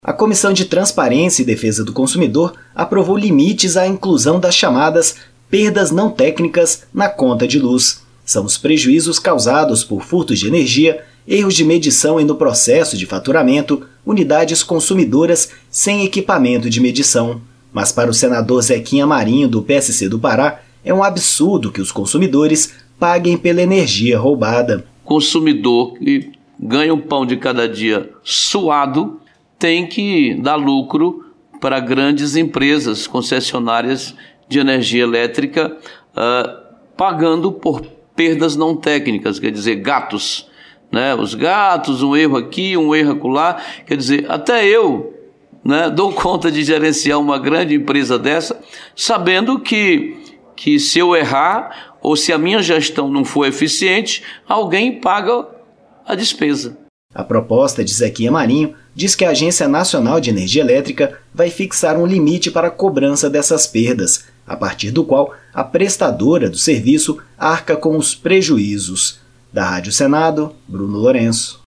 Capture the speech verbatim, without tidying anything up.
A Comissão de Transparência e Defesa do Consumidor aprovou limites à inclusão das chamadas perdas não técnicas na conta de luz. São os prejuízos causados por furtos de energia, erros de medição e no processo de faturamento, unidades consumidoras sem equipamento de medição. Mas para o senador Zequinha Marinho, do P S C do Pará, é um absurdo que os consumidores paguem pela energia roubada. Consumidor que ganha um pão de cada dia suado tem que dar lucro para grandes empresas concessionárias de energia elétrica, uh, pagando por perdas não técnicas, quer dizer, gatos, né? Os gatos, um erro aqui, um erro acolá, quer dizer, até eu, né, dou conta de gerenciar uma grande empresa dessa, sabendo que, que se eu errar ou se a minha gestão não for eficiente, alguém paga a despesa. A proposta de Zequinha Marinho diz que a Agência Nacional de Energia Elétrica vai fixar um limite para a cobrança dessas perdas, a partir do qual a prestadora do serviço arca com os prejuízos. Da Rádio Senado, Bruno Lourenço.